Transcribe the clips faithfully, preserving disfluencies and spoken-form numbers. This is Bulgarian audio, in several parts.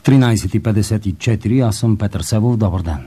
тринайсет и петдесет и четири, аз съм Петър Себов. Добър ден.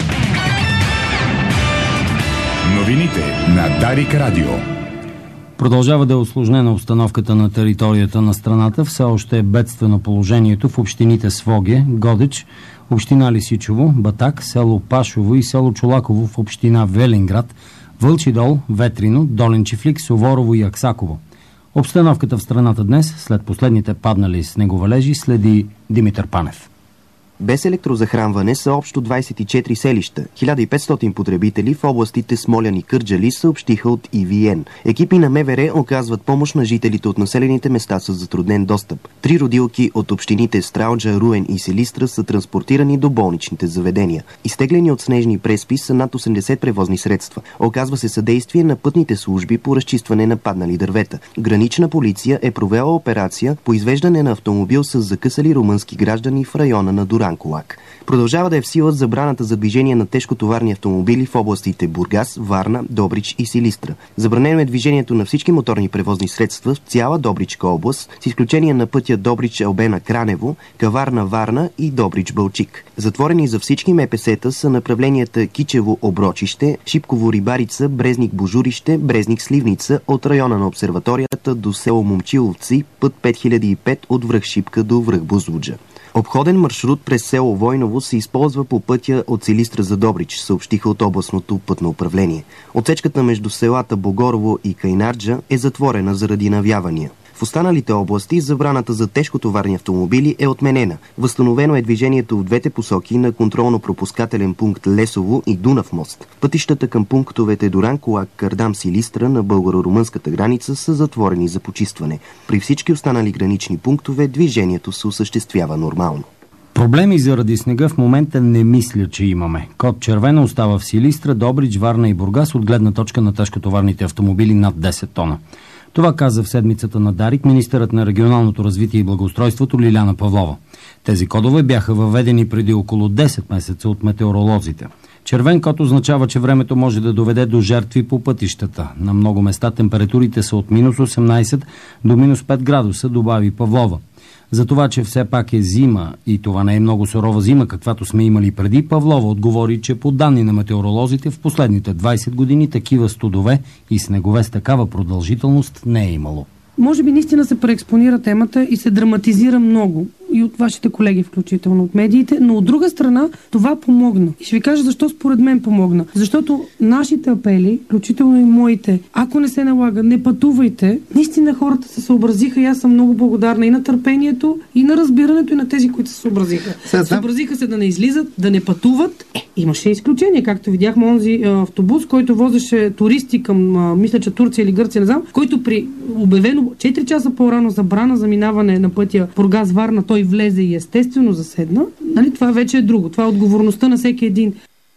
Новините на Дарик Радио. Продължава да е усложнена обстановката на територията на страната. Все още е бедствено положението в общините Своге, Годеч, община Лисичово, Батак, село Пашово и село Чолаково в община Велинград, Вълчи дол, Ветрино, Долен чифлик, Суворово и Аксаково. Обстановката в страната днес, след последните паднали снеговалежи, следи Димитър Панев. Без електрозахранване са общо двайсет и четири селища. хиляда и петстотин потребители в областите Смолян и Кърджали съобщиха от И Ви Ен. Екипи на М В Р оказват помощ на жителите от населените места с затруднен достъп. Три родилки от общините Стралджа, Руен и Селистра са транспортирани до болничните заведения. Изтеглени от снежни преспи са над осемдесет превозни средства. Оказва се съдействие на пътните служби по разчистване на паднали дървета. Гранична полиция е провела операция по извеждане на автомобил с закъсали румънски граждани в района на Дуранкулак. Продължава да е в сила забраната за движение на тежкотоварни автомобили в областите Бургас, Варна, Добрич и Силистра. Забранено е движението на всички моторни превозни средства в цяла Добричка област, с изключение на пътя Добрич-Албена-Кранево, Каварна-Варна и Добрич-Балчик. Затворени за всички М П С-та са направленията Кичево-Оброчище, Шипково-Рибарица, Брезник-Божурище, Брезник-Сливница от района на обсерваторията до село Момчиловци, път пет хиляди и пет от връх Шипка до връх Бузлуджа. Обходен маршрут през село Войново се използва по пътя от Силистра за Добрич, съобщиха от областното пътно управление. Отсечката между селата Богорово и Кайнарджа е затворена заради навявания. В останалите области забраната за тежкотоварни автомобили е отменена. Възстановено е движението в двете посоки на контролно-пропускателен пункт Лесово и Дунав мост. Пътищата към пунктовете Дуранкулак, Кардам, Силистра на българо-румънската граница са затворени за почистване. При всички останали гранични пунктове движението се осъществява нормално. Проблеми заради снега в момента не мисля, че имаме. Код червено остава в Силистра, Добрич, Варна и Бургас от гледна точка на тежкотоварните автомобили над десет тона. Това каза в седмицата на Дарик министърът на регионалното развитие и благоустройството Лиляна Павлова. Тези кодове бяха въведени преди около десет месеца от метеоролозите. Червен код означава, че времето може да доведе до жертви по пътищата. На много места температурите са от минус осемнайсет до минус пет градуса, добави Павлова. За това, че все пак е зима и това не е много сурова зима, каквато сме имали преди, Павлова отговори, че по данни на метеоролозите в последните двайсет години такива студове и снегове с такава продължителност не е имало. Може би наистина се преекспонира темата и се драматизира много. И от вашите колеги, включително от медиите, но от друга страна това помогна. И ще ви кажа защо според мен помогна. Защото нашите апели, включително и моите, ако не се налага, не пътувайте, наистина хората се съобразиха и аз съм много благодарна и на търпението, и на разбирането, и на тези, които се съобразиха. Съобразиха се да не излизат, да не пътуват. Е, имаше изключение, както видяхме онзи автобус, който возеше туристи към, а, мисля, че Турция или Гърция, не знам, който при обявено четири часа по-рано забрана за минаване на пътя Бургас-Варна, той влезе и естествено заседна, нали, това вече е друго. Това е отговорността на всеки един.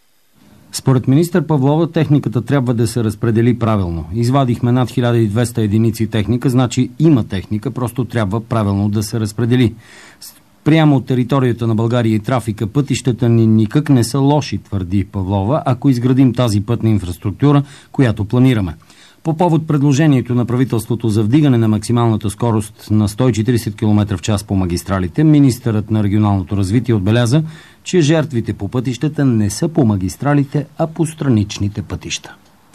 Според министър Павлова, техниката трябва да се разпредели правилно. Извадихме над хиляда и двеста единици техника, значи има техника, просто трябва правилно да се разпредели. Прямо от територията на България и трафика пътищата ни никак не са лоши, твърди Павлова, ако изградим тази пътна инфраструктура, която планираме. По повод предложението на правителството за вдигане на максималната скорост на сто и четирийсет километра в час по магистралите, министърът на регионалното развитие отбеляза, че жертвите по пътищата не са по магистралите, а по страничните пътища.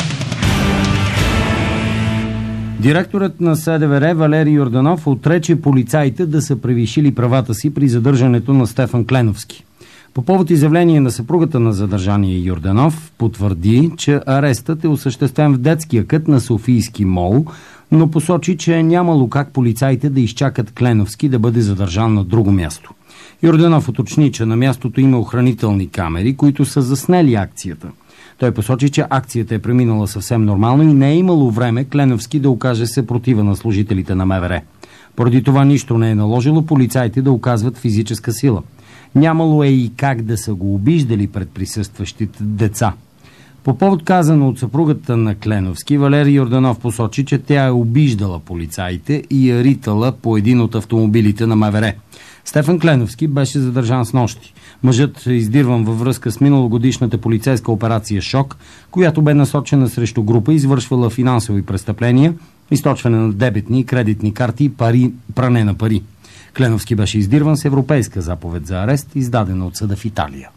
Директорът на С Д В Р Валери Йорданов отрече полицаите да са превишили правата си при задържането на Стефан Кленовски. По повод изявление на съпругата на задържания Йорданов потвърди, че арестът е осъществен в детския кът на Софийски мол, но посочи, че е нямало как полицаите да изчакат Кленовски да бъде задържан на друго място. Йорданов уточни, че на мястото има охранителни камери, които са заснели акцията. Той посочи, че акцията е преминала съвсем нормално и не е имало време Кленовски да окаже съпротива на служителите на М В Р. Поради това нищо не е наложило полицаите да оказват физическа сила. Нямало е и как да са го обиждали пред присъстващите деца. По повод казано от съпругата на Кленовски, Валери Йорданов посочи, че тя е обиждала полицаите и е ритала по един от автомобилите на М В Р. Стефан Кленовски беше задържан снощи. Мъжът е издирван във връзка с миналогодишната полицейска операция «Шок», която бе насочена срещу група, извършвала финансови престъпления, източване на дебетни и кредитни карти и пари, пране на пари. Кленовски беше издирван с европейска заповед за арест, издадена от съда в Италия.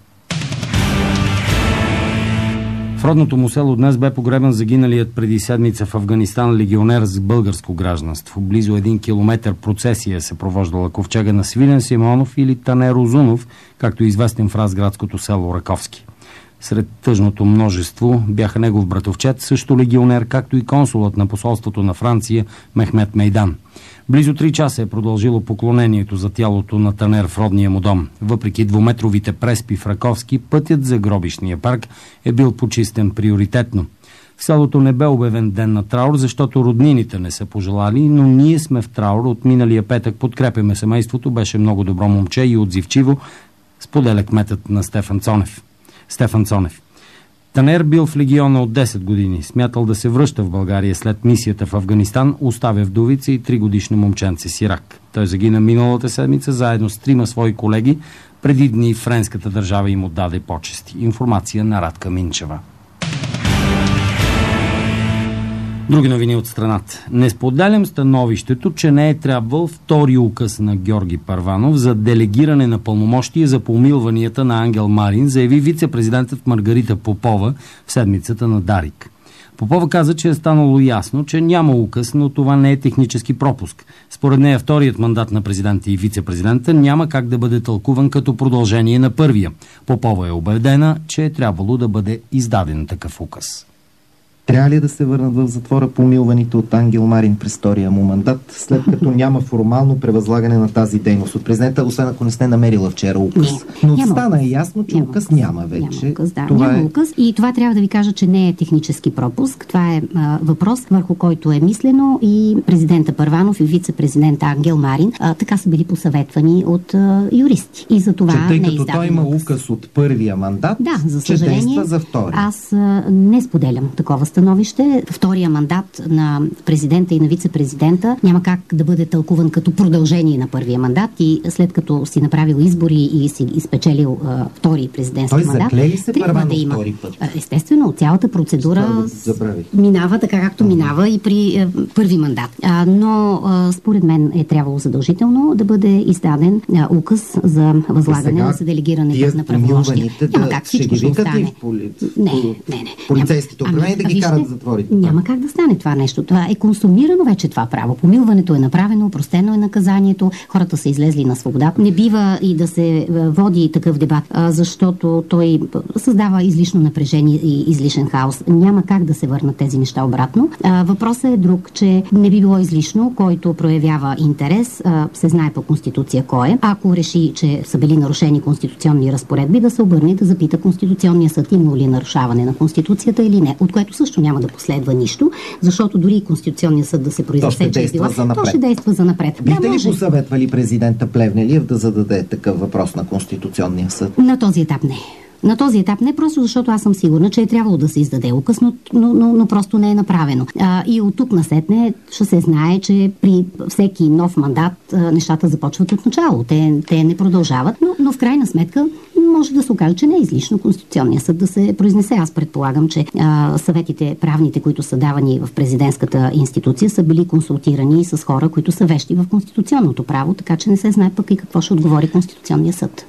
В родното му село днес бе погребан загиналият преди седмица в Афганистан легионер с българско гражданство. Близо един километър процесия се провождала ковчега на Свилен Симеонов или Танер Узунов, както е известен в разградското село Раковски. Сред тъжното множество бяха негов братовчет, също легионер, както и консулът на посолството на Франция Мехмет Мейдан. Близо три часа е продължило поклонението за тялото на Танер в родния му дом. Въпреки двуметровите преспи в Раковски, пътят за гробищния парк е бил почистен приоритетно. В селото не бе обявен ден на траур, защото роднините не са пожелали, но ние сме в траур. От миналия петък подкрепяме семейството, беше много добро момче и отзивчиво, споделя кметът на Стефан Цонев. Стефан Цонев. Танер бил в легиона от десет години. Смятал да се връща в България след мисията в Афганистан, оставя вдовица и тригодишно момченце сирак. Той загина миналата седмица заедно с трима свои колеги. Преди дни френската държава им отдаде почести. Информация на Радка Минчева. Други новини от страната. Не споделям становището, че не е трябвал втори указ на Георги Първанов за делегиране на пълномощия за помилванията на Ангел Марин, заяви вице-президентът Маргарита Попова в седмицата на Дарик. Попова каза, че е станало ясно, че няма указ, но това не е технически пропуск. Според нея вторият мандат на президента и вице-президента няма как да бъде тълкуван като продължение на първия. Попова е убедена, че е трябвало да бъде издаден такъв указ. Трябва ли да се върнат в затвора помилваните от Ангел Марин през втория му мандат, след като няма формално превъзлагане на тази дейност от президента, освен ако не сте намерила вчера указ? Не, но стана и ясно, че няма указ няма вече. Няма указ, да. Това няма е... указ и това трябва да ви кажа, че не е технически пропуск. Това е а, въпрос, върху който е мислено и президента Първанов и вице-президента Ангел Марин а, така са били посъветвани от а, юристи. И за това че, тъй не е като той има указ. указ от първия мандат, да, за че съжаление, действа за втори. Аз а, не споделям такова становище. Втория мандат на президента и на вице-президента няма как да бъде тълкуван като продължение на първия мандат и след като си направил избори и си изпечелил а, втори президентски той мандат, закле ли се трябва да има. Втори път? Естествено, цялата процедура минава така както mm-hmm. минава и при а, първи мандат. А, но а, според мен е трябвало задължително да бъде издаден а, указ за възлагане на делегиране на правомощия. Няма как всичко ще остане. Поли... Не, не, не. Полицейските управления да ги вижте, карат в затворите. Няма как да стане това нещо. Това е консумирано вече това право. Помилването е направено, опростено е наказанието, хората са излезли на свобода. Не бива и да се води такъв дебат, защото той създава излишно напрежение и излишен хаос. Няма как да се върнат тези неща обратно. Въпросът е друг, че не би било излишно, който проявява интерес, се знае по Конституция кой е. Ако реши, че са били нарушени конституционни разпоредби, да се обърне да запита Конституционния съд имало ли нарушаване на Конституцията или не, от което също няма да последва нищо, защото дори и Конституционният съд да се произнесе, че е била, то ще действа за напред. Бихте да, ли може... посъветвали президента Плевнелиев да зададе такъв въпрос на Конституционния съд? На този етап не. На този етап не просто защото аз съм сигурна, че е трябвало да се издаде указ, но, но, но, но просто не е направено. А, и от тук насетне ще се знае, че при всеки нов мандат а, нещата започват от начало. Те, те не продължават, но, но в крайна сметка може да се окаже, че не е излишно Конституционния съд да се произнесе. Аз предполагам, че а, съветите правните, които са давани в президентската институция, са били консултирани с хора, които са вещи в конституционното право, така че не се знае пък и какво ще отговори Конституционния съд.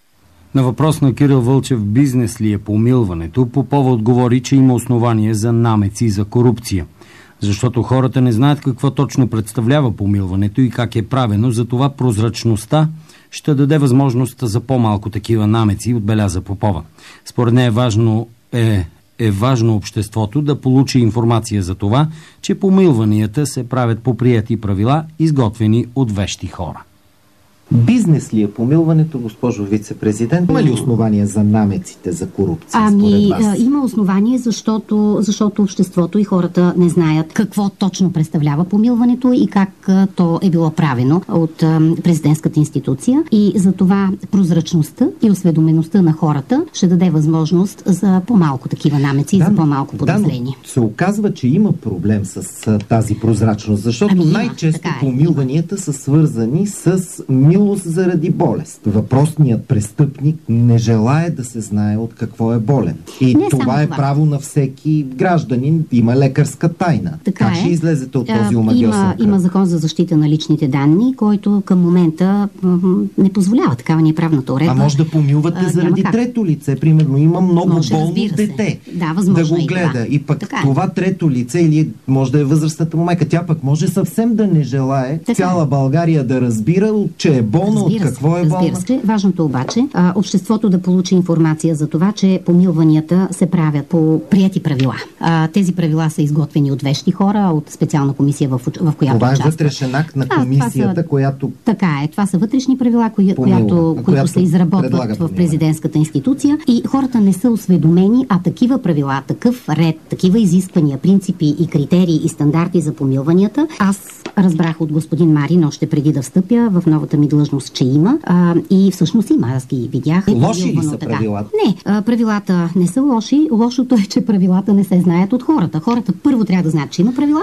На въпрос на Кирил Вълчев бизнес ли е помилването, Попова отговори, че има основание за намеци за корупция. Защото хората не знаят какво точно представлява помилването и как е правено, затова прозрачността ще даде възможност за по-малко такива намеци, отбеляза Попова. Според нея е важно, е, е важно обществото да получи информация за това, че помилванията се правят по приети правила, изготвени от вещи хора. Бизнес ли е помилването, госпожо вице-президент? Има ли основания за намеците, за корупция? Ами, има основание, защото, защото обществото и хората не знаят какво точно представлява помилването и как то е било правено от президентската институция. И за това прозрачността и осведомеността на хората ще даде възможност за по-малко такива намеци да, и за по-малко подозрения. Да, но се оказва, че има проблем с тази прозрачност, защото ами, най-често е, помилванията има. са свързани с мил милост заради болест. Въпросният престъпник не желае да се знае от какво е болен. И не това е това. право на всеки гражданин. Има лекарска тайна. Така как е. ще излезете от този А, омагьосан има, кръг? има закон за защита на личните данни, който към момента м- не позволява. Такава ни е правната уредба. А може да помилвате А, заради няма как. трето лице. Примерно има много Може, болно разбира се. дете. Да, възможно да го е и гледа. това. И пък Така е. това трето лице или може да е възрастната му майка. Тя пък може съвсем да не желае Така цяла е. България да разбира, че е болна, от Разбира какво се, е болна. разбира се. Важното обаче, а, обществото да получи информация за това, че помилванията се правят по приети правила. А, тези правила са изготвени от вещи хора, от специална комисия, в, в която Това е участва. вътрешен акт на А, това комисията, са- която Така е. Това са вътрешни правила, кои, Помилва, която, които която се изработват предлага в помилване. президентската институция и хората не са осведомени, а такива правила, такъв ред, такива изисквания, принципи и критерии и стандарти за помилванията, аз разбрах от господин Марин още преди да встъпя в новата ми длъжност, че има. А, и всъщност има. Аз ги видях. Лоши ли Помилвано са така. правилата? Не, а, правилата не са лоши. Лошото е, че правилата не се знаят от хората. Хората първо трябва да знаят, че има правила.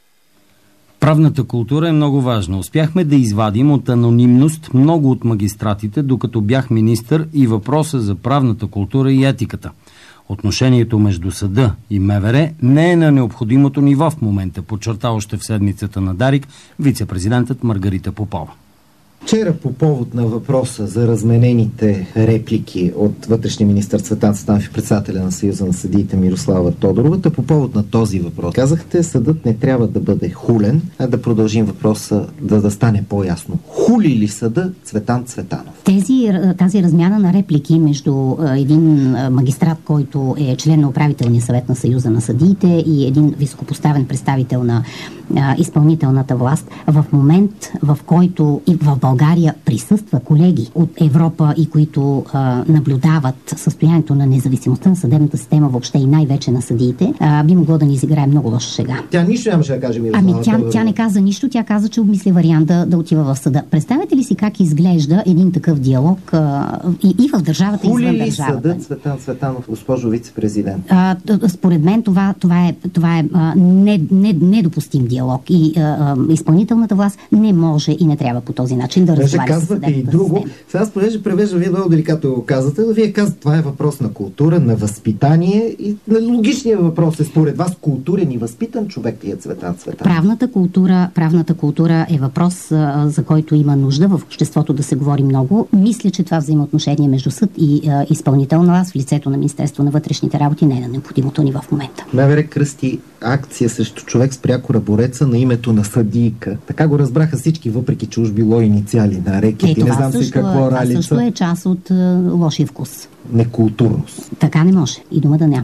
Правната култура е много важна. Успяхме да извадим от анонимност много от магистратите, докато бях министър, и въпроса за правната култура и етиката. Отношението между съда и МВР не е на необходимото ниво в момента, подчерта още в седмицата на Дарик вице-президентът Маргарита Попова. Вчера по повод на въпроса за разменените реплики от вътрешния министър Цветан Цветанов и председателя на Съюза на съдиите Мирослава Тодоровата, по повод на този въпрос казахте, съдът не трябва да бъде хулен, а да продължим въпроса, да, да стане по-ясно. Хули ли съда Цветан Цветанов? Тези, тази размяна на реплики между а, един а, магистрат, който е член на управителния съвет на Съюза на съдиите, и един високопоставен представител на а, изпълнителната власт, в момент, в който и в България присъства колеги от Европа и които а, наблюдават състоянието на независимостта на съдебната система въобще и най-вече на съдиите, а, би могло да ни изиграе много лоша шега. Тя нищо нямаше да каже Мирослава Ами тя, Тодорова. тя не каза нищо, тя каза, че обмисля вариант да, да отива в съда. Представете ли си как изглежда един такъв диалог а, и, и в държавата, и Хули извън ли държавата? съдът Цветан Цветанов, госпожо вице-президент? А, според мен това, това е, това е а, не, не, недопустим диалог и а, а, изпълнителната власт не може и не трябва по този начин да Даже разговаря с казвате и съдебната друго. система. Сега аз понеже превеждам, вие много деликатно го казвате, но вие казвате, това е въпрос на култура, на възпитание и на логичният въпрос е според вас културен и възпитан човек ли е Цветан Цветанов? Правната култура, правната култура е въпрос, а, за който има нужда в обществото да се говори много. Мисля, че това взаимоотношение между съд и а, изпълнителна власт в лицето на Министерство на вътрешните работи не е на необходимото ниво в момента. МВР кръсти акция срещу човек с прякора бореца на името на съдийка. Така го разбраха всички, въпреки че уж било инициали на рекети. Е, това не знам си също, какво това ралица. също е част от а, лошия вкус. Некултурност. Така не може. И дума да няма.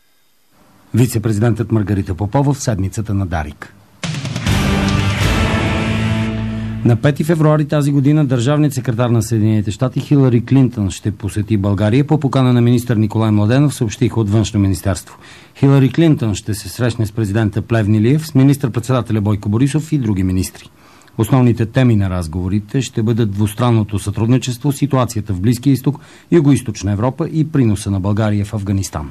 Вице-президентът Маргарита Попова в седмицата на Дарик. На пети февруари тази година държавният секретар на Съединените щати Хилари Клинтън ще посети България по покана на министър Николай Младенов, съобщиха от Външно министерство. Хилари Клинтън ще се срещне с президента Плевнелиев, с министър-председателя Бойко Борисов и други министри. Основните теми на разговорите ще бъдат двустранното сътрудничество, ситуацията в Близкия изток, Югоизточна Европа и приноса на България в Афганистан.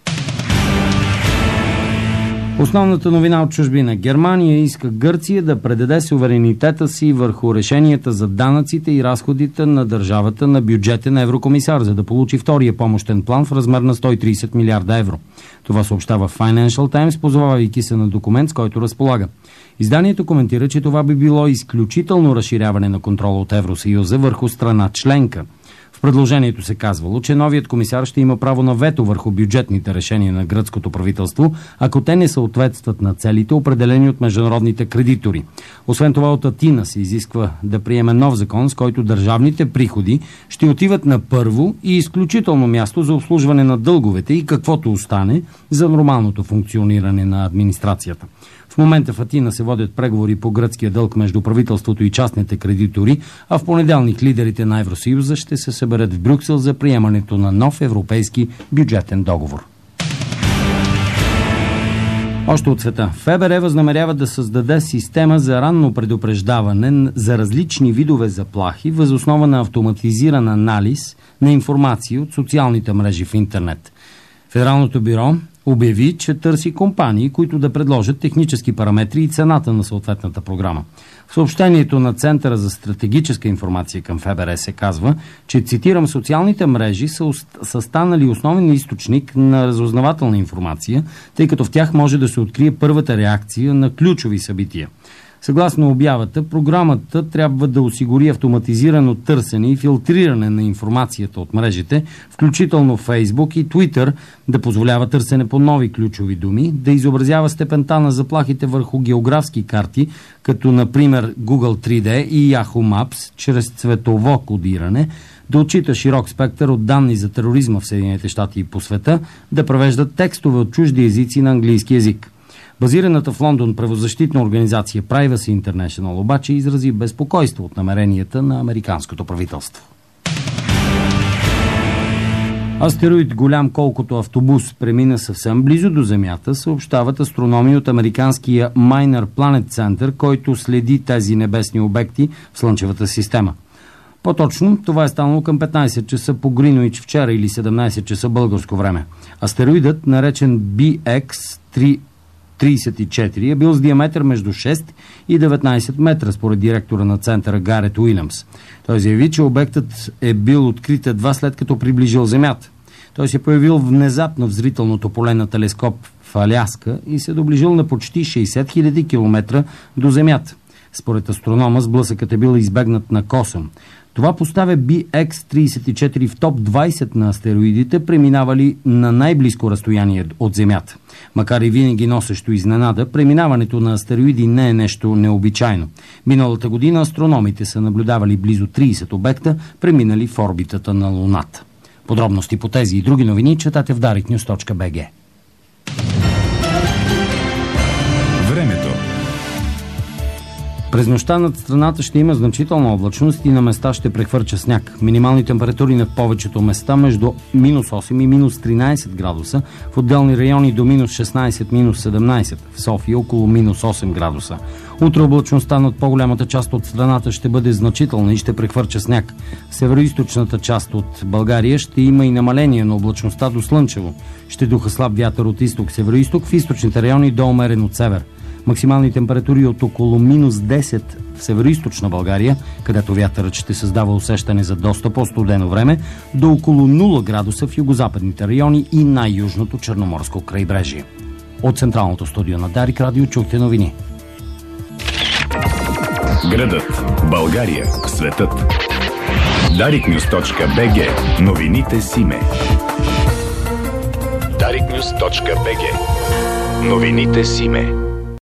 Основната новина от чужбина. Германия иска Гърция да предаде суверенитета си върху решенията за данъците и разходите на държавата на бюджетен еврокомисар, за да получи втория помощен план в размер на сто и тридесет милиарда евро. Това съобщава Financial Times, позовавайки се на документ, с който разполага. Изданието коментира, че това би било изключително разширяване на контрола от Евросъюза върху страна членка. В предложението се казвало, че новият комисар ще има право на вето върху бюджетните решения на гръцкото правителство, ако те не съответстват на целите, определени от международните кредитори. Освен това, от Атина се изисква да приеме нов закон, с който държавните приходи ще отиват на първо и изключително място за обслужване на дълговете и каквото остане за нормалното функциониране на администрацията. В момента в Атина се водят преговори по гръцкия дълг между правителството и частните кредитори, а в понеделник лидерите на Евросъюза ще се съберат в Брюксел за приемането на нов европейски бюджетен договор. Още от света. ФБР възнамерява да създаде система за ранно предупреждаване за различни видове заплахи въз основа на автоматизиран анализ на информация от социалните мрежи в интернет. Федералното бюро обяви, че търси компании, които да предложат технически параметри и цената на съответната програма. В съобщението на Центъра за стратегическа информация към ФБР се казва, че, цитирам, социалните мрежи са, са станали основен източник на разузнавателна информация, тъй като в тях може да се открие първата реакция на ключови събития. Съгласно обявата, програмата трябва да осигури автоматизирано търсене и филтриране на информацията от мрежите, включително Facebook и Twitter, да позволява търсене по нови ключови думи, да изобразява степента на заплахите върху географски карти, като например Google три Д и Yahoo Maps, чрез цветово кодиране, да отчита широк спектър от данни за тероризма в Съединените щати и по света, да превежда текстове от чужди езици на английски език. Базираната в Лондон правозащитна организация Privacy International обаче изрази безпокойство от намеренията на американското правителство. Астероид, голям колкото автобус, премина съвсем близо до Земята, съобщават астрономи от американския Minor Planet Center, който следи тези небесни обекти в Слънчевата система. По-точно, това е станало към петнайсет часа по Гринуич вчера или седемнайсет часа българско време. Астероидът, наречен Би Екс трийсет и четири, е бил с диаметър между шест и деветнайсет метра, според директора на центъра Гарет Уилямс. Той заяви, че обектът е бил открит едва след като приближил Земята. Той се появил внезапно в зрителното поле на телескоп в Аляска и се доближил на почти шейсет хиляди километра до Земята. Според астронома, сблъсъкът е бил избегнат на косъм. Това поставя Би Екс трийсет и четири в топ двайсет на астероидите, преминавали на най-близко разстояние от Земята. Макар и винаги носещо изненада, преминаването на астероиди не е нещо необичайно. Миналата година астрономите са наблюдавали близо трийсет обекта, преминали в орбитата на Луната. Подробности по тези и други новини четате в дарик нюз точка би джи. Времето. През нощта над страната ще има значителна облачност и на места ще прехвърча сняг. Минимални температури на повечето места между минус осем и минус тринайсет градуса, в отделни райони до минус шестнайсет - минус седемнайсет, в София около минус осем градуса. Утре облачността над по-голямата част от страната ще бъде значителна и ще прехвърча сняг. В североизточната част от България ще има и намаление на облачността до слънчево. Ще духа слаб вятър от изток-североизток, в източните райони до умерен от север. Максимални температури от около минус десет в североизточна България, където вятърът ще създава усещане за доста по-студено време, до около нула градуса в югозападните райони и най-южното Черноморско крайбрежие. От централното студио на Дарик Радио чухте новини. Градът, България, светът. дарик нюз точка би джи. Новините Симе. дарик нюз точка би джи. Новините Симе.